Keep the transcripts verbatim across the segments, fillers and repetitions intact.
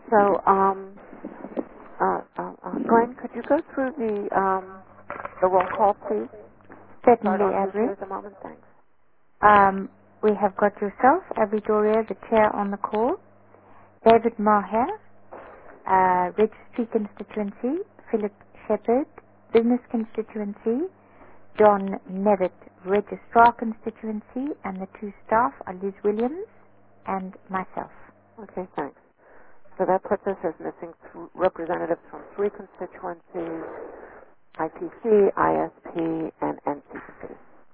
So, um, uh, uh, uh, Glenn, could you go through the um, the roll call, please? Start Certainly, on who's Avery. here at the moment. Thanks. Um, we have got yourself, Avery Doria, the chair on the call, David Maher, uh, Registry Constituency, Philip Shepherd, Business Constituency, John Nevitt, Registrar Constituency, and the two staff are Liz Williams and myself. Okay, thanks. So that puts us as missing th- representatives from three constituencies: I P C, I S P, and N C C.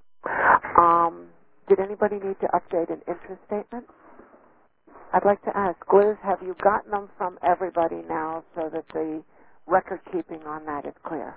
Um, did anybody need to update an interest statement? I'd like to ask, Liz, have you gotten them from everybody now so that the record keeping on that is clear?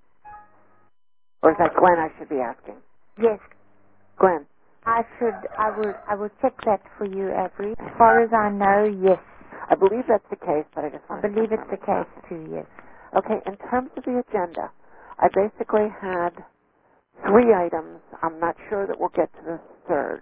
Or is that Glenn I should be asking? Yes, Glenn. I should. I will. I will check that for you, Avery. As far as I know, yes. I believe that's the case, but I just I want to believe it's confirm the case too. Yes. Okay, in terms of the agenda, I basically had three items. I'm not sure that we'll get to the third.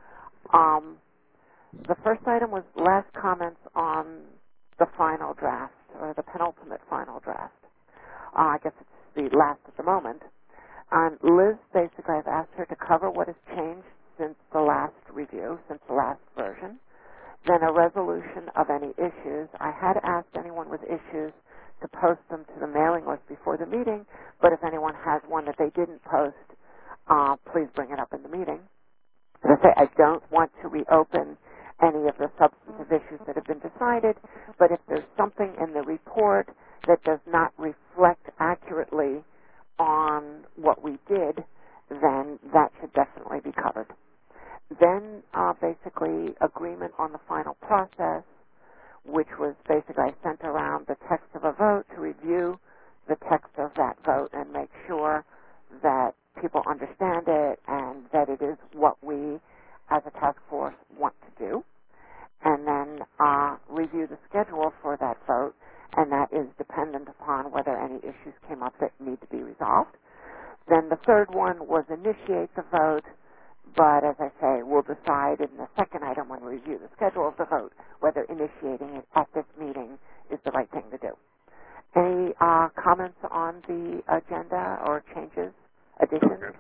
Um, the first item was last comments on the final draft, or the penultimate final draft. Uh, I guess it's the last at the moment. And Liz, basically, I've asked her to cover what has changed since the last review, since the last version. Then a resolution of any issues. I had asked anyone with issues to post them to the mailing list before the meeting, but if anyone has one that they didn't post, uh, please bring it up in the meeting. As I say, I don't want to reopen any of the substantive issues that have been decided, but if there's something in the report that does not reflect accurately on what we did, then that should definitely be covered. Then uh, basically agreement on the final process, which was basically I sent around the text of a vote to review the text of that vote and make sure that people understand it and that it is what we as a task force want to do. And then uh, review the schedule for that vote, and that is dependent upon whether any issues came up that need to be resolved. Then the third one was initiate the vote, but as I say, we'll decide in the second item when we review the schedule of the vote whether initiating it at this meeting is the right thing to do. Any uh, comments on the agenda or changes, additions? Okay.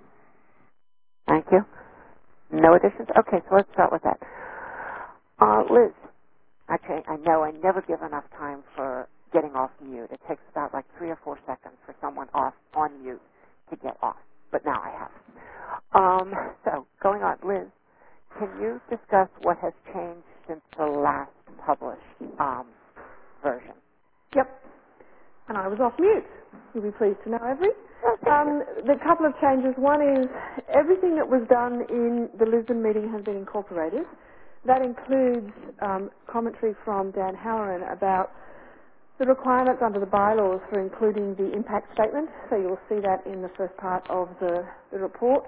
Thank you. No additions? Okay, so let's start with that. Uh, Liz, actually, I know I never give enough time for getting off mute. It takes about like three or four seconds for someone off on mute to get off, but now I have. Um, so, going on, Liz, can you discuss what has changed since the last published um, version? Yep. And I was off mute. You'll be pleased to know, Avery. Oh, thank Um, the couple of changes. One is everything that was done in the Lisbon meeting has been incorporated. That includes um, commentary from Dan Halloran about the requirements under the bylaws for including the impact statement. So you'll see that in the first part of the, the report.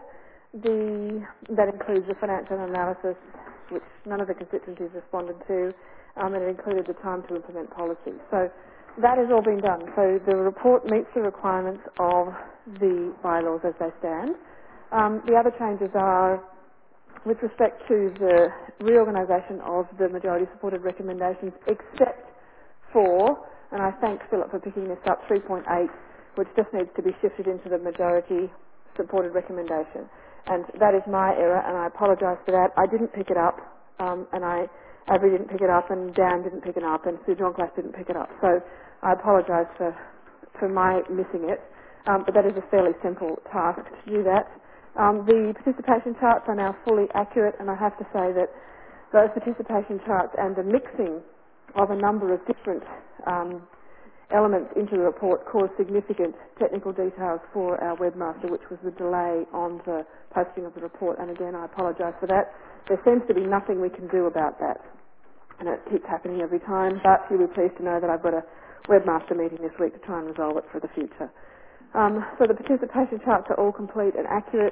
The, that includes the financial analysis, which none of the constituencies responded to, um, and it included the time to implement policy. So that has all been done. So the report meets the requirements of the bylaws as they stand. Um, the other changes are with respect to the reorganisation of the majority-supported recommendations, except for, and I thank Philip for picking this up, three point eight, which just needs to be shifted into the majority-supported recommendation. And that is my error, and I apologise for that. I didn't pick it up, um, and I, Avery didn't pick it up, and Dan didn't pick it up, and Sue Johnclass didn't pick it up. So I apologise for, for my missing it, um, but that is a fairly simple task to do that. Um, the participation charts are now fully accurate, and I have to say that those participation charts and the mixing of a number of different um, elements into the report caused significant technical details for our webmaster, which was the delay on the posting of the report. And again, I apologise for that. There seems to be nothing we can do about that, and it keeps happening every time. But you'll be pleased to know that I've got a webmaster meeting this week to try and resolve it for the future. Um, so the participation charts are all complete and accurate.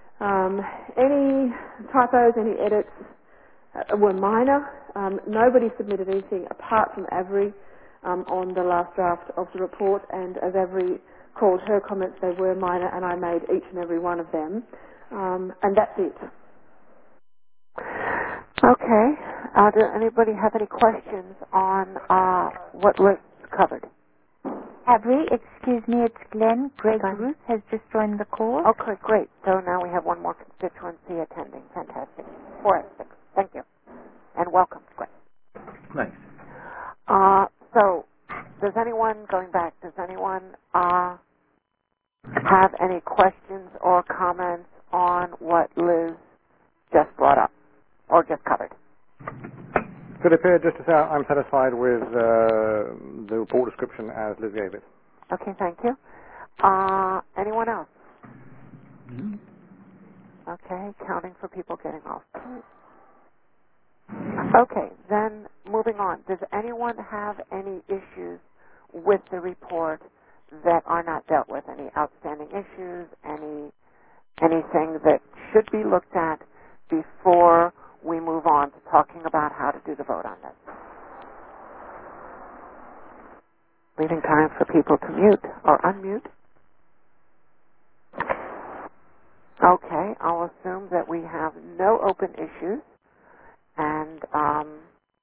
Um, any typos, any edits uh, were minor. Um, nobody submitted anything apart from Avery um, on the last draft of the report, and as Avery called her comments, they were minor, and I made each and every one of them. Um, and that's it. Okay. Uh, does anybody have any questions on uh, what Liz covered? Have we? Excuse me, it's Glenn. Greg Okay. Ruth has just joined the call. Okay, great. So now we have one more constituency attending. Fantastic. Four out of six. Thank you. And welcome, Greg. Thanks. Uh, so, does anyone, going back, does anyone uh, have any questions or comments on what Liz just brought up or just covered? Philippa, just to say I'm satisfied with uh, the report description as Liz gave it. Okay, thank you. Uh, anyone else? Mm-hmm. Okay, counting for people getting off. Okay, then moving on. Does anyone have any issues with the report that are not dealt with? Any outstanding issues? Any anything that should be looked at before we move on to talking about how to do the vote on this? Leaving time for people to mute or unmute. Okay, I'll assume that we have no open issues, and um,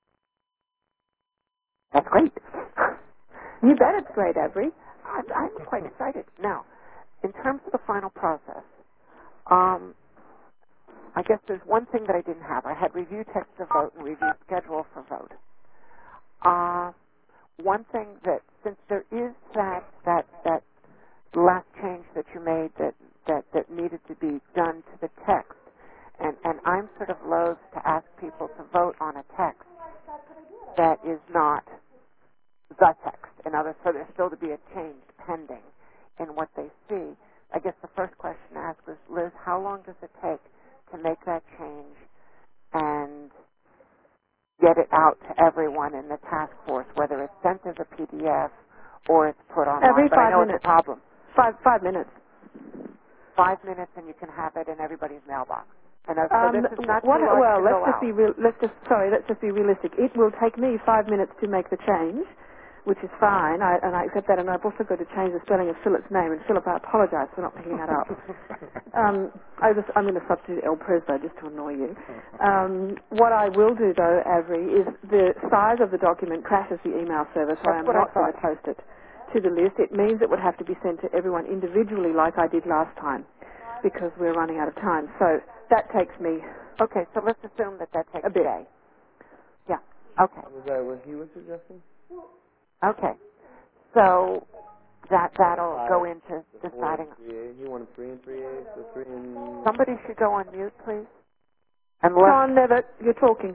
that's great. You bet it's great, Avery. I'm, I'm quite excited. Now, in terms of the final process, um, I guess there's one thing that I didn't have. I had review text of vote and review schedule for vote. Uh, one thing that, since there is that that that last change that you made that, that, that needed to be done to the text, and, and I'm sort of loath to ask people to vote on a text that is not the text. In other words, for there still to be a change pending in what they see. I guess the first question to ask was, Liz, how long does it take to make that change and get it out to everyone in the task force, whether it's sent as a P D F or it's put online? Every but I five know minutes. it's a problem. Five five minutes. Five minutes and you can have it in everybody's mailbox. And uh, so Um, this is not what, too large well, to let's go just out. be real, let's just sorry, let's just be realistic. It will take me five minutes to make the change, which is fine, I, and I accept that. And I've also got to change the spelling of Philip's name. And Philip, I apologise for not picking that up. um, I just, I'm going to substitute El Presbo just to annoy you. Um, what I will do, though, Avery, is the size of the document crashes the email server, so I am That's what I not going to thought. post it to the list. It means it would have to be sent to everyone individually, like I did last time, because we're running out of time. So that takes me Okay, so let's assume that that takes a bit. day. Yeah. Okay. Was that what he was suggesting? Okay. So that that'll Five. go into The four deciding. and three A. He wanted three and three A, so three and... Somebody should go on mute, please. Unless. Sean Levitt, you're talking.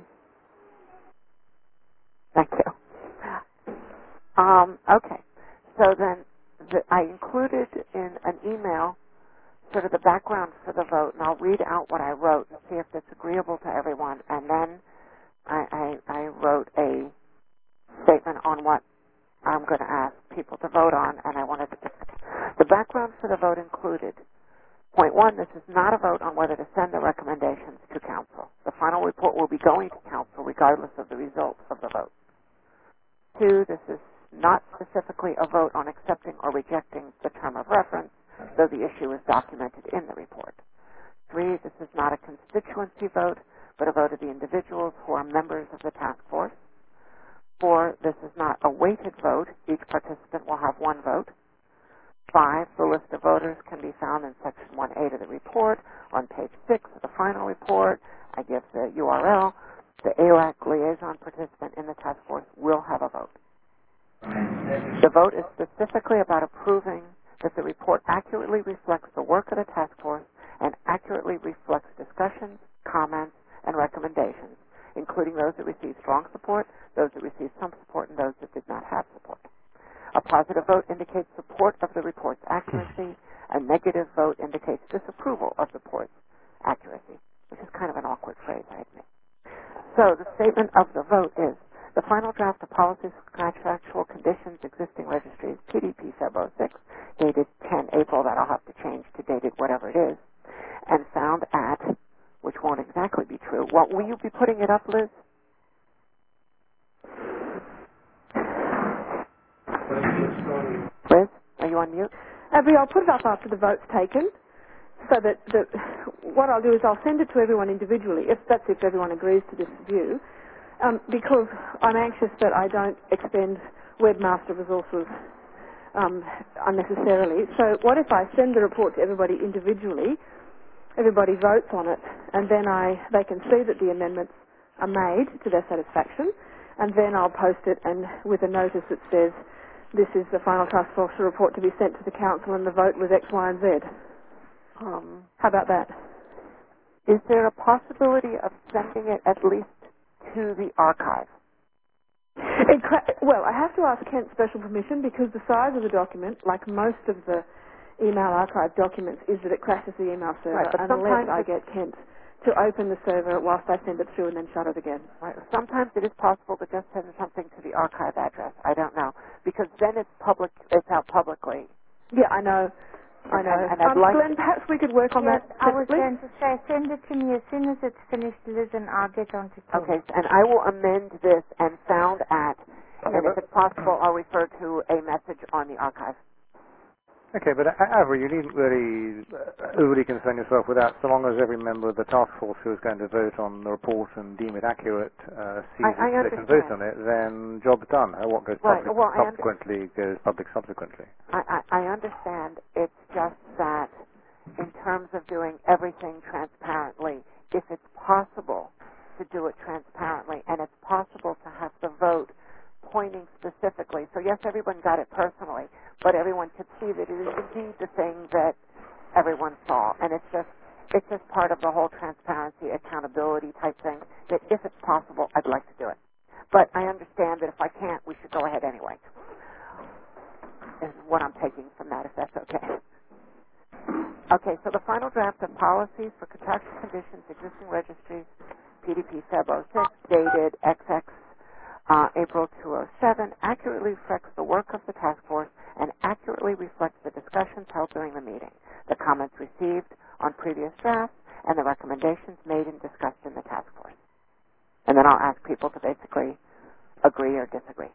Thank you. Um, okay. So then the, I included in an email sort of the background for the vote, and I'll read out what I wrote and see if it's agreeable to everyone. And then I, I, I wrote a statement on what I'm going to ask people to vote on, and I wanted to... The background for the vote included, point one, this is not a vote on whether to send the recommendations to Council. The final report will be going to Council regardless of the result of the vote. Two, this is not specifically a vote on accepting or rejecting the term of reference, though the issue is documented in the report. Three, this is not a constituency vote, but a vote of the individuals who are members of the task force. Four, this is not a weighted vote. Each participant will have one vote. Five, the list of voters can be found in Section one A of the report. On page six of the final report, I give the U R L. The A L A C liaison participant in the task force will have a vote. The vote is specifically about approving that the report accurately reflects the work of the task force and accurately reflects discussions, comments, and recommendations, including those that received strong support, those that received some support, and those that did not have support. A positive vote indicates support of the report's accuracy. A negative vote indicates disapproval of the report's accuracy, which is kind of an awkward phrase, I admit. So the statement of the vote is, the final draft of policies for contractual conditions existing registries, P D P Feb oh six, dated ten April, that I'll have to change to dated whatever it is, and found at, which won't exactly be true. What, will you be putting it up, Liz? Liz, are you on mute? Avery, I'll put it up after the vote's taken, so that the, what I'll do is I'll send it to everyone individually, if that's if everyone agrees to this view. um, because I'm anxious that I don't expend webmaster resources um, unnecessarily. So what if I send the report to everybody individually, everybody votes on it, and then I they can see that the amendments are made to their satisfaction, and then I'll post it and with a notice that says, this is the final task force report to be sent to the council and the vote was X, Y, and Z. Um, How about that? is there a possibility of sending it at least to the archive? It cra- well, I have to ask Kent special permission because the size of the document, like most of the email archive documents, is that it crashes the email server Right, but unless sometimes I it's- get Kent to open the server whilst I send it through and then shut it again. Right. Sometimes it is possible to just send something to the archive address. I don't know, because then it's public. It's out publicly. Yeah, I know. I And- know. and- and I'd um, like Glenn, to- perhaps we could work on Yes, that I was separately. going to say, send it to me as soon as it's finished, Liz, and I'll get on to Ken. Okay, and I will amend this and found at, Yeah, and if but- it's possible, I'll refer to a message on the archive. Okay, but uh, Avery, you needn't really uh, overly concern yourself with that, so long as every member of the task force who is going to vote on the report and deem it accurate uh, sees I- I it, they can vote understand. on it, then job's done. Uh, What goes Right, public well, I under- subsequently goes public subsequently. I, I, I understand. It's just that in terms of doing everything transparently, if it's possible to do it transparently, and it's possible to have the vote pointing specifically. So yes, everyone got it personally, but everyone could see that it is indeed the thing that everyone saw, and it's just it's just part of the whole transparency, accountability type thing. That if it's possible, I'd like to do it, but I understand that if I can't, we should go ahead anyway. Is what I'm taking from that, if that's okay. Okay, so the final draft of policies for contractual conditions, existing registries, P D P Feb oh six, dated X X uh, April two oh seven, accurately reflects the work of the task force and accurately reflects the discussions held during the meeting, the comments received on previous drafts, and the recommendations made and discussed in the task force. And then I'll ask people to basically agree or disagree.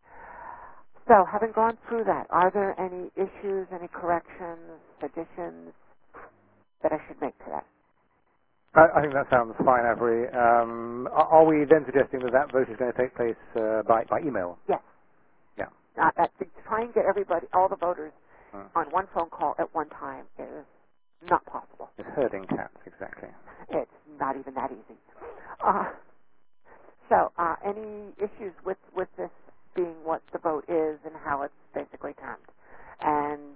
So, having gone through that, are there any issues, any corrections, additions that I should make to that? I, I think that sounds fine, Avery. Um, are, are we then suggesting that that vote is going to take place uh, by, by email? Yes. Yeah. Uh, that, to try and get everybody, all the voters, Hmm. on one phone call at one time is not possible. It's herding cats, exactly. It's not even that easy. Uh, so, uh, any issues with, with this being what the vote is and how it's basically termed? And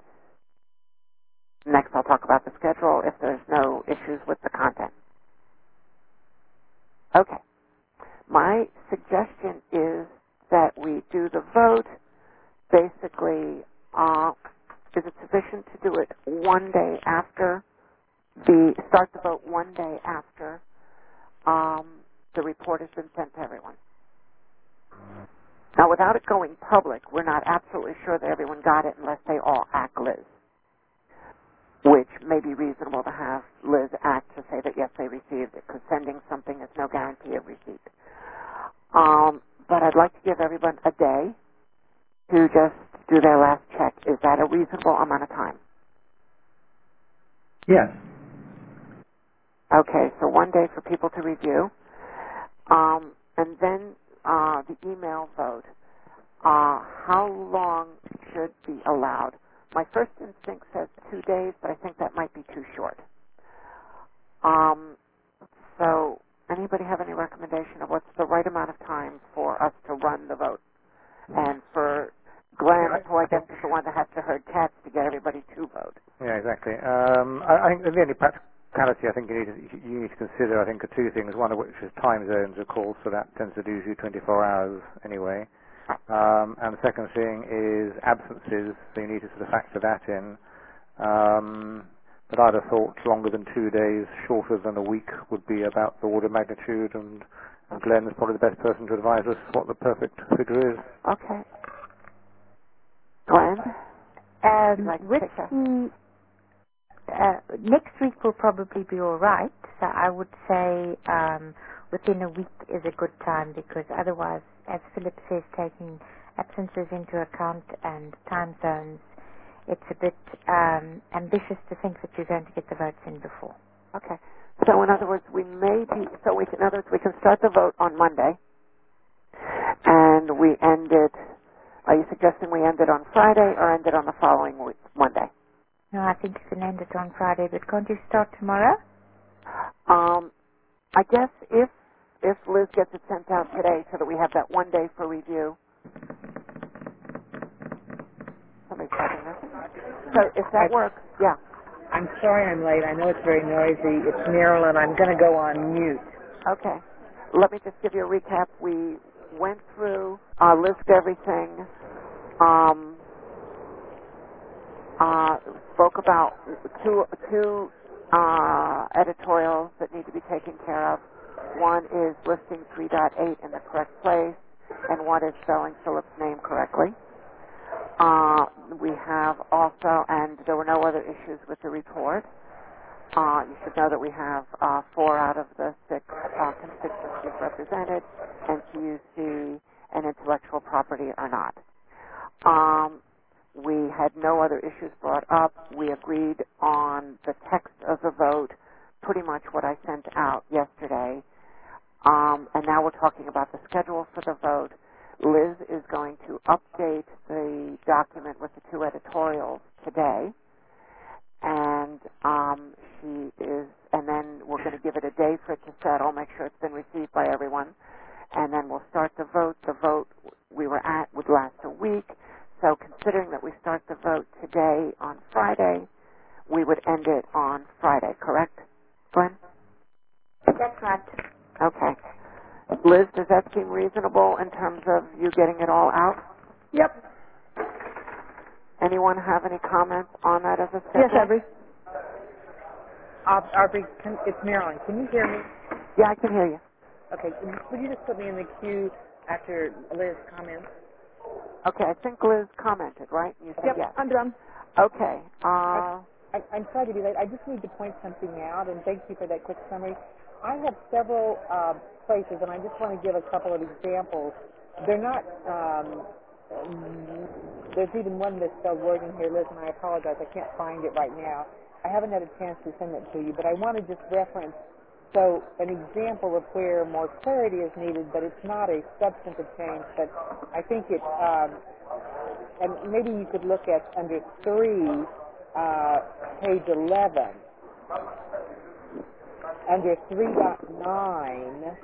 next I'll talk about the schedule if there's no issues with the content. Okay. My suggestion is that we do the vote basically, uh, is it sufficient to do it one day after the, start the vote one day after um, the report has been sent to everyone? Now, without it going public, we're not absolutely sure that everyone got it unless they all act Liz, which may be reasonable to have Liz act to say that, yes, they received it, because sending something is no guarantee of receipt. Um, but I'd like to give everyone a day to just do their last check. Is that a reasonable amount of time? Yes. Okay, so one day for people to review. Um, and then uh, the email vote. Uh, how long should be allowed? My first instinct says two days, but I think that might be too short. Um, so anybody have any recommendation of what's the right amount of time for us to run the vote? And for Glenn, Yeah, I- who I guess is the one that has to herd cats to get everybody to vote. Yeah, exactly. Um, I, I think the only practicality I think you need, to, you need to consider, I think, are two things. One of which is time zones, of course, so that tends to do you twenty-four hours anyway. Um, and the second thing is absences, so you need to sort of factor that in. Um, but I'd have thought longer than two days, shorter than a week would be about the order of magnitude, and, and Glenn is probably the best person to advise us what the perfect figure is. Okay. Glenn? Um, Like with take a- the uh, next week will probably be all right. So I would say um, within a week is a good time, because otherwise, as Philip says, taking absences into account and time zones, it's a bit um, ambitious to think that you're going to get the votes in before. Okay. So in other words, we may be, so we can, in other words, we can start the vote on Monday, and we end it, are you suggesting we end it on Friday or end it on the following week, Monday? No, I think you can end it on Friday, but can't you start tomorrow? Um, I guess if if Liz gets it sent out today so that we have that one day for review. Somebody's typing this. So if that I, works, yeah. I'm sorry I'm late. I know it's very noisy. It's Marilyn. I'm going to go on mute. Okay. Let me just give you a recap. We went through, uh, list everything, um, uh, spoke about two, two uh, editorials that need to be taken care of. One is listing three point eight in the correct place, and one is spelling Philip's name correctly. Uh, we have also, and there were no other issues with the report. Uh, you should know that we have uh, four out of the six uh, constituencies represented, N C U C and intellectual property are not. Um, we had no other issues brought up. We agreed on the text of the vote, pretty much what I sent out yesterday. Um, and now we're talking about the schedule for the vote. Liz is going to update the document with the two editorials today. And um, she is, and then we're going to give it a day for it to settle, make sure it's been received by everyone, and then we'll start the vote. The vote we were at would last a week, so considering that we start the vote today on Friday, we would end it on Friday, correct, Glenn? That's right. Okay. Liz, does that seem reasonable in terms of you getting it all out? Yep. Anyone have any comments on that as a schedule? Yes, Aubrey. Uh, Aubrey, can, it's Marilyn. Can you hear me? Yeah, I can hear you. Okay. Would you just put me in the queue after Liz comments? Okay, I think Liz commented, right? You said Yep, yes. I'm done. Okay. Uh, I, I'm sorry to be late. I just need to point something out, and thank you for that quick summary. I have several uh, places, and I just want to give a couple of examples. They're not, um, um, there's even one misspelled word in here, Liz, and I apologize. I can't find it right now. I haven't had a chance to send it to you, but I want to just reference, so an example of where more clarity is needed, but it's not a substantive change, but I think it, um, and maybe you could look at under three, uh, page eleven, under three point nine,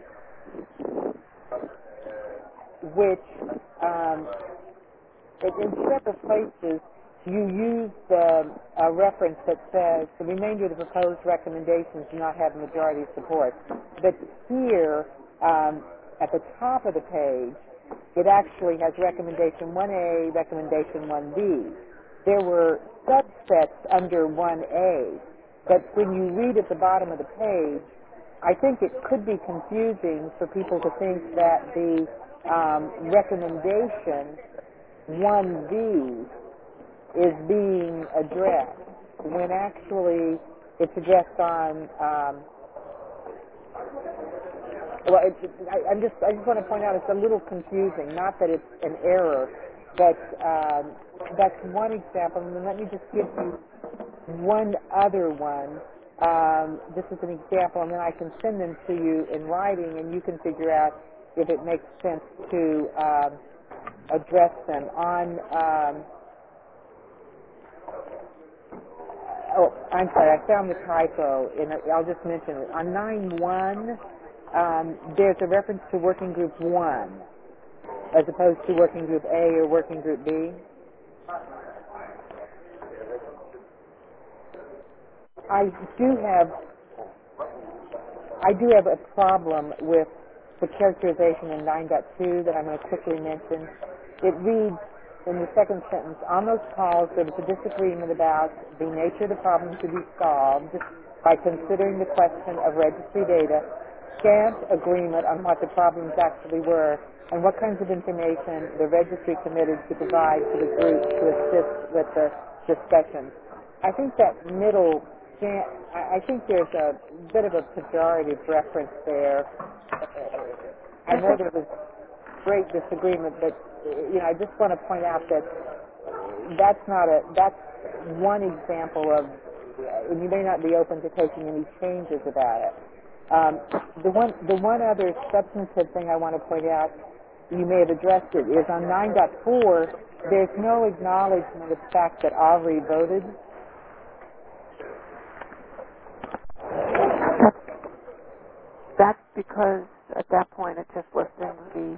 which um, it, in several places you use the uh, reference that says the remainder of the proposed recommendations do not have majority support. But here, um, at the top of the page, it actually has recommendation one A, recommendation one B. There were subsets under one A, but when you read at the bottom of the page, I think it could be confusing for people to think that the um, recommendation one B is being addressed, when actually it's addressed on, um, well, it, it, I, I'm just, I just want to point out it's a little confusing, not that it's an error, but um, that's one example, and then let me just give you one other one. Um, this is an example, and then I can send them to you in writing, and you can figure out if it makes sense to um, address them. On, um, oh, I'm sorry, I found the typo, and I'll just mention it. On nine one, um, there's a reference to Working Group one, as opposed to Working Group A or Working Group B. I do have I do have a problem with the characterization in nine point two that I'm going to quickly mention. It reads in the second sentence, on those calls there was a disagreement about the nature of the problem to be solved by considering the question of registry data, scant agreement on what the problems actually were, and what kinds of information the registry committed to provide to the group to assist with the discussion. I think that middle scant, I I think there's a bit of a pejorative reference there. I know there was great disagreement, but you know, I just want to point out that that's not a that's one example of, and you may not be open to taking any changes about it. Um, the one the one other substantive thing I want to point out you may have addressed it, is on nine point four, there's no acknowledgement of the fact that Aubrey voted. That's because at that point it's just listing the...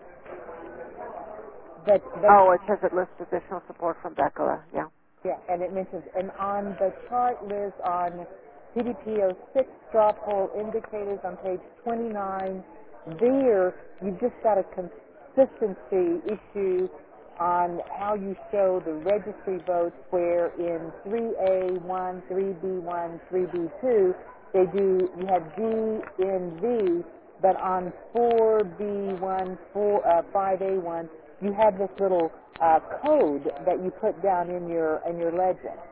That, that Oh, it says it lists additional support from Becca, yeah. Yeah, and it mentions, and on the chart, Liz, on P D P oh six straw poll indicators on page twenty-nine, there you've just got a consistency issue on how you show the registry votes, where in three A one, three B one, three B two, they do, you have D in V, but on four B one, four, uh, five A one, you have this little uh, code that you put down in your in your legend.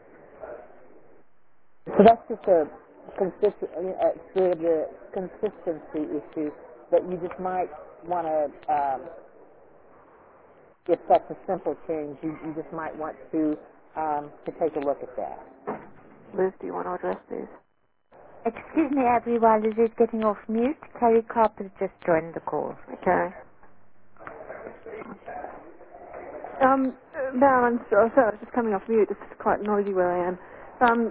So that's just a consistent, uh, sort of a consistency issue that you just might want to, um, if that's a simple change, you, you just might want to um, to take a look at that. Liz, do you want to address these? Excuse me, Abby, while Liz is getting off mute, Carrie Carper just joined the call. Okay. Um, Val, I'm so, sorry, I was just coming off mute. It's quite noisy where I am. Um,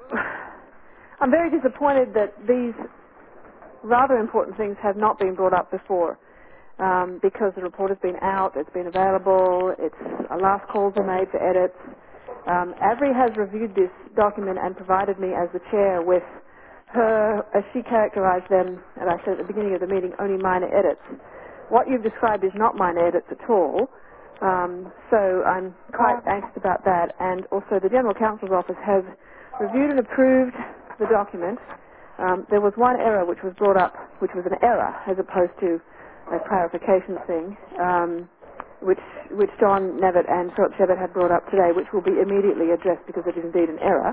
I'm very disappointed that these rather important things have not been brought up before, um, because the report has been out, it's been available, it's uh, last calls are made for edits. Um, Avery has reviewed this document and provided me as the chair with her, as she characterized them, and I said at the beginning of the meeting, only minor edits. What you've described is not minor edits at all. Um, so I'm quite anxious about that. And also the General Counsel's Office has reviewed and approved the document. Um, there was one error which was brought up, which was an error as opposed to a clarification thing, um, which which John Nevitt and Philip Shepherd had brought up today, which will be immediately addressed because it is indeed an error.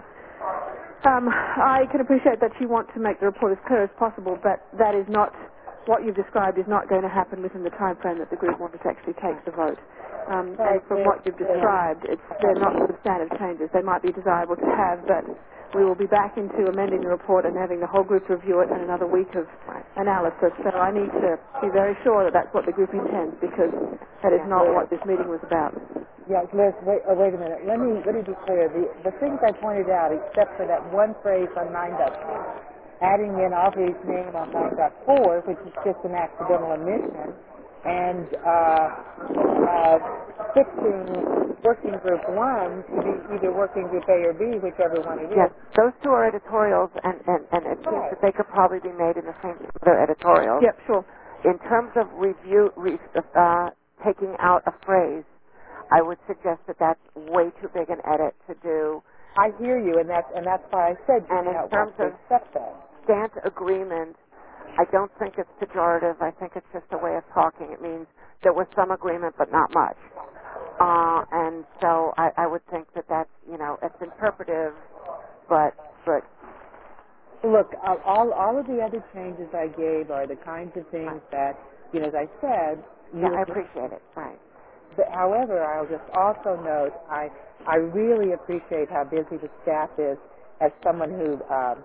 Um, I can appreciate that you want to make the report as clear as possible, but that is not, what you've described is not going to happen within the time frame that the group wanted to actually take the vote. Um, and from what you've described, it's, they're not substantive changes. They might be desirable to have, but we will be back into amending the report and having the whole group review it and another week of analysis. So I need to be very sure that that's what the group intends, because that is not what this meeting was about. Yeah, Liz, wait, oh, wait a minute. Let me let me be clear. The the things I pointed out, except for that one phrase on nine point two, adding in Aubrey's name on nine point four, which is just an accidental omission, and uh, uh, fixing working group one to be either working group A or B, whichever one it is. Yes, those two are editorials, and, and, and it seems that they could probably be made in the same other editorials. Yep, sure. In terms of review, re, uh, taking out a phrase, I would suggest that that's way too big an edit to do. I hear you, and that's and that's why I said you And in know, terms to of accept that. scant agreement, I don't think it's pejorative. I think it's just a way of talking. It means there was some agreement, but not much. Uh, and so I, I would think that that's, you know, it's interpretive, but but Look, uh, all all of the other changes I gave are the kinds of things that, you know, as I said, yeah, you I appreciate it. Right. But, however, I'll just also note I I really appreciate how busy the staff is. As someone who um,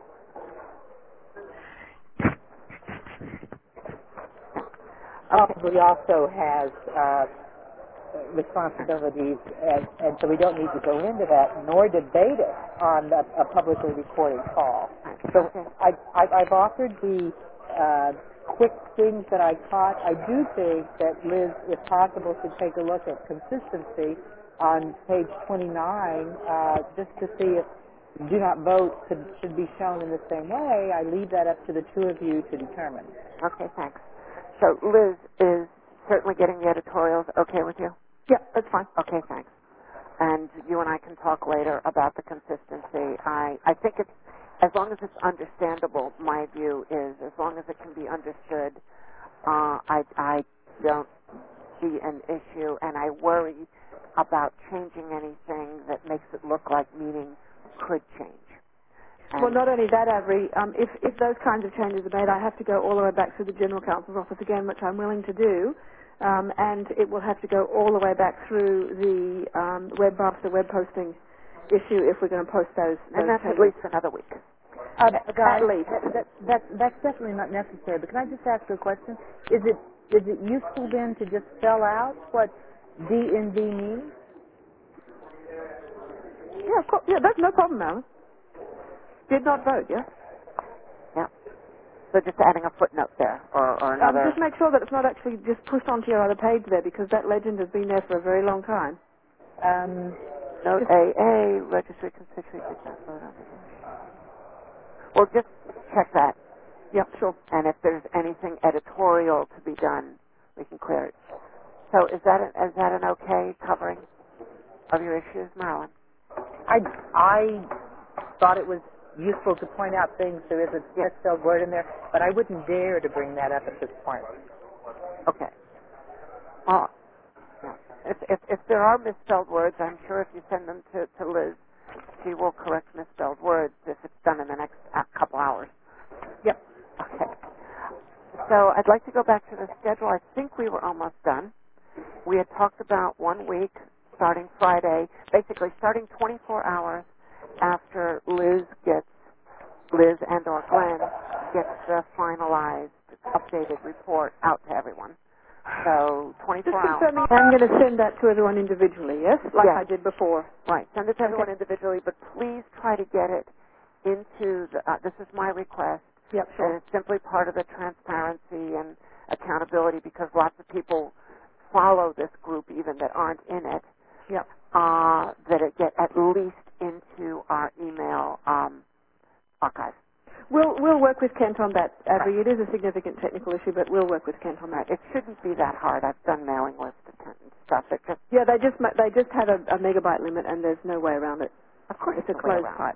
probably also has uh, responsibilities, and, and so we don't need to go into that nor debate it on a, a publicly recorded call. So Okay. I, I, I've offered the uh, quick things that I caught. I do think that Liz, if possible, should take a look at consistency on page twenty-nine, uh, just to see if do not vote should, should be shown in the same way. I leave that up to the two of you to determine. Okay, thanks. So Liz is certainly getting the editorials okay with you? Yeah, that's fine. Okay, thanks. And you and I can talk later about the consistency. I, I think it's, as long as it's understandable, my view is, as long as it can be understood, uh, I, I don't see an issue, and I worry about changing anything that makes it look like meaning could change. And Well, not only that, Avery, um, if, if those kinds of changes are made, I have to go all the way back through the General Counsel's Office again, which I'm willing to do, um, and it will have to go all the way back through the um, webmaster web posting issue if we're going to post those, those and that's changes. at least another week. Uh, At- guys, at least. That, that, that, that's definitely not necessary, but can I just ask you a question? Is it is it useful then to just spell out what D N V means? Yeah, of course. Yeah, that's no problem, Alan. Did not vote, yeah? Yeah. So just adding a footnote there, or, or Um, another... just make sure that it's not actually just pushed onto your other page there, because that legend has been there for a very long time. Um, Note A A, registered constituent did not vote on the issue. Well, just check that. Yep, sure. And if there's anything editorial to be done, we can clear it. So is that, an, is that an okay covering of your issues, Marilyn? I, I thought it was useful to point out things. There is a misspelled word in there, but I wouldn't dare to bring that up at this point. Okay. Well, yeah. if, if, if there are misspelled words, I'm sure if you send them to, to Liz, she will correct misspelled words if it's done in the next uh, couple hours. Yep. Okay. So I'd like to go back to the schedule. I think we were almost done. We had talked about one week starting Friday, basically starting twenty-four hours after Liz gets, Liz and or Glenn gets the finalized, updated report out to everyone. So Just twenty-four hours. confirming, I'm going to send that to everyone individually, yes? Like Yes. I did before. Right. Send it to everyone Okay. individually, but please try to get it into the, uh, this is my request. Yep, And sure. it's simply part of the transparency and accountability because lots of people follow this group even that aren't in it. Yep. Uh, that it get at least into our email um, archive. We'll we'll work with Kent on that, Avery. It is a significant technical issue, but we'll work with Kent on that. It shouldn't be that hard. I've done mailing lists and stuff. It just, Yeah, they just ma- they just had a, a megabyte limit, and there's no way around it. of course, It's a no way closed around. pipe.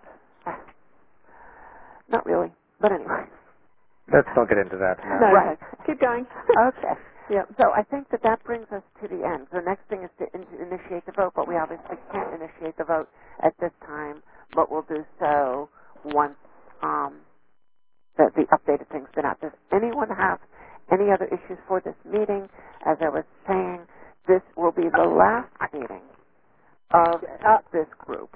Not really, but anyway. Let's not get into that. No, Right. keep going. Okay. Yep. So I think that that brings us to the end. The next thing is to in- initiate the vote, but we obviously can't initiate the vote at this time, but we'll do so once um, the, the updated thing's been out. Does anyone have any other issues for this meeting? As I was saying, this will be the last meeting of uh, this group.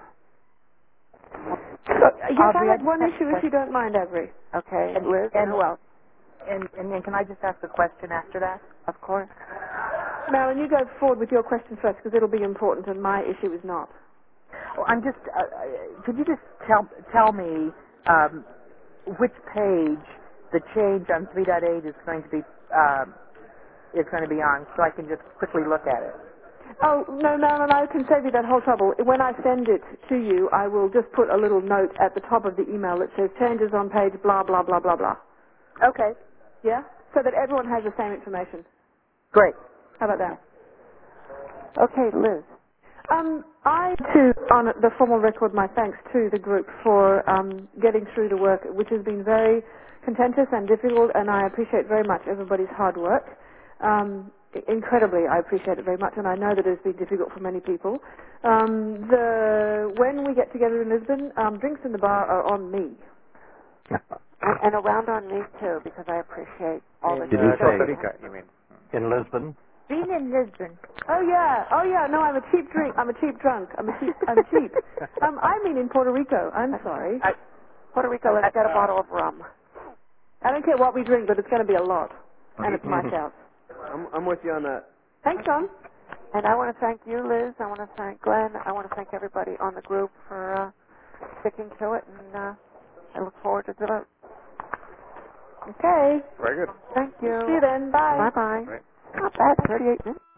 So, uh, yes, Aubrey, I I had one just have issue, a if you don't mind, Avery. Okay, And- Liz, and and- who else? And, and then can I just ask a question after that? Of course. Marilyn, you go forward with your question first, because it'll be important, and my issue is not. Well, I'm just. Uh, uh, could you just tell tell me um, which page the change on three point eight is going to be um, is going to be on, so I can just quickly look at it? Oh, no, no, no, no, I can save you that whole trouble. When I send it to you, I will just put a little note at the top of the email that says changes on page blah, blah, blah, blah, blah. Okay, Yeah? So that everyone has the same information. great. How about that? Okay, Liz. Um, I, too, on the formal record, my thanks to the group for um, getting through the work, which has been very contentious and difficult, and I appreciate very much everybody's hard work. Um, incredibly, I appreciate it very much, and I know that it's been difficult for many people. Um, the when we get together in Lisbon, um, drinks in the bar are on me. And, and around on me, too, because I appreciate all And, that Did you've you uh, say done. Costa Rica, you mean? in Lisbon. Been in Lisbon. Oh yeah, oh yeah. No, I'm a cheap drink. I'm a cheap drunk. I'm a cheap. I'm cheap. Um, I mean in Puerto Rico. I'm sorry. I, Puerto Rico, let's get a bottle of rum. I don't care what we drink, but it's going to be a lot, and it's my shout. I'm, I'm with you on that. Thanks, John. And I want to thank you, Liz. I want to thank Glenn. I want to thank everybody on the group for uh, sticking to it, and uh, I look forward to the vote. Okay. Very good. Thank you. See you then. Bye. Bye-bye. Right. Not bad, thirty-eight minutes.